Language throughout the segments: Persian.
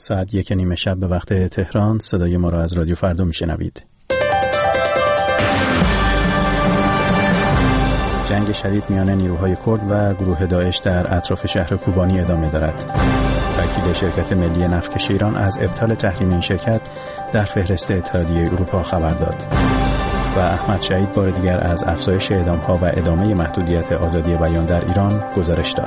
ساعت 1:30 شب به وقت تهران. صدای ما را از رادیو فردا میشنوید. جنگ شدید میان نیروهای کرد و گروه داعش در اطراف شهر کوبانی ادامه دارد. وکیل شرکت ملی نفتکش ایران از ابطال تحریم این شرکت در فهرست اتحادیه اروپا خبر داد. و احمد شهید بار دیگر از افزایش اعدام‌ها و ادامه محدودیت آزادی بیان در ایران گزارش داد.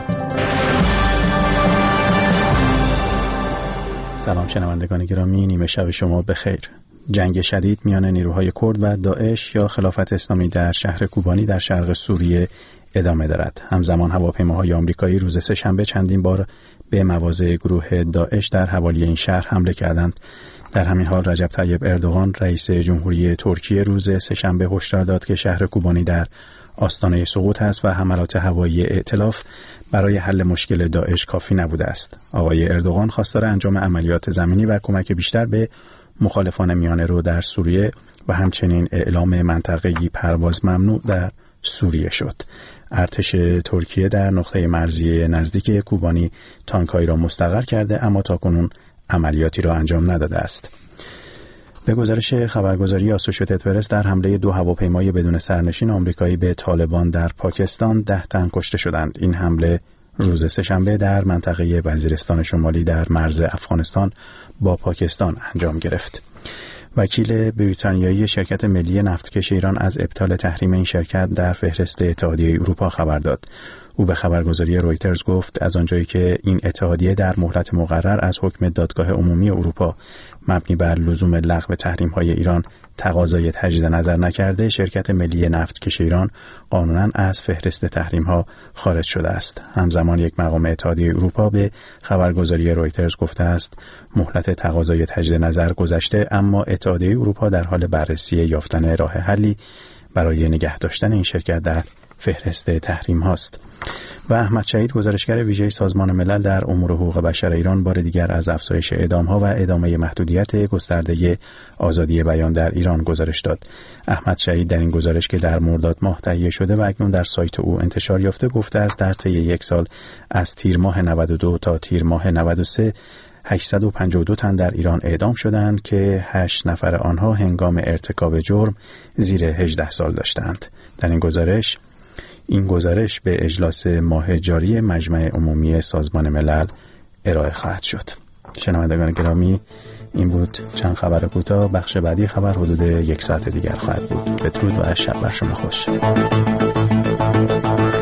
سلام شنوندگان گرامی، نیمه شب شما بخیر. جنگ شدید میان نیروهای کرد و داعش یا خلافت اسلامی در شهر کوبانی در شرق سوریه ادامه دارد. همزمان هواپیماهای آمریکایی روز سه‌شنبه چندین بار به مواضع گروه داعش در حوالی این شهر حمله کردند. در همین حال رجب طیب اردوغان رئیس جمهوری ترکیه روز سه‌شنبه هشدار داد که شهر کوبانی در آستانه سقوط است و حملات هوایی ائتلاف برای حل مشکل داعش کافی نبوده است. آقای اردوغان خواستار انجام عملیات زمینی و کمک بیشتر به مخالفان میانه رو در سوریه و همچنین اعلام منطقه‌ای پرواز ممنوع در سوریه شد. ارتش ترکیه در نقطه مرزی نزدیک کوبانی تانک‌هایی را مستقر کرده اما تاکنون عملیاتی را انجام نداده است. به گزارش خبرگزاری آسوشییتد پرس در حمله 2 هواپیمای بدون سرنشین آمریکایی به طالبان در پاکستان 10 تن کشته شدند. این حمله روز سه‌شنبه در منطقه وزیرستان شمالی در مرز افغانستان با پاکستان انجام گرفت. وکیل بریتانیایی شرکت ملی نفتکش ایران از ابطال تحریم این شرکت در فهرست اتحادیه اروپا خبر داد. او به خبرگزاری رویترز گفت از آنجایی که این اتحادیه در مهلت مقرر از حکم دادگاه عمومی اروپا مبنی بر لزوم لغو تحریم‌های ایران تقاضای تجدید نظر نکرده، شرکت ملی نفتکش ایران قانوناً از فهرست تحریم‌ها خارج شده است. همزمان یک مقام اتحادیه اروپا به خبرگزاری رویترز گفته است مهلت تقاضای تجدید نظر گذشته اما اتحادیه اروپا در حال بررسی یافتن راه حلی برای نگه داشتن این شرکت در فهرست تحریم هاست. و احمد شهید گزارشگر ویژه سازمان ملل در امور حقوق بشر ایران بار دیگر از افزایش اعدام‌ها و ادامه محدودیت گسترده آزادی بیان در ایران گزارش داد. احمد شهید در این گزارش که در مرداد ماه تهیه شده و اکنون در سایت او انتشار یافته گفته است در طی یک سال از تیر ماه 92 تا تیر ماه 93 852 تن در ایران اعدام شدند که 8 نفر آنها هنگام ارتکاب جرم زیر 18 سال داشتند. در این گزارش به اجلاس ماه جاری مجمع عمومی سازمان ملل ارائه خواهد شد. شنوندگان گرامی، این بود چند خبر کوتاه. بخش بعدی خبر حدود 1 ساعت دیگر خواهد بود. بدرود و شب بر شما خوش.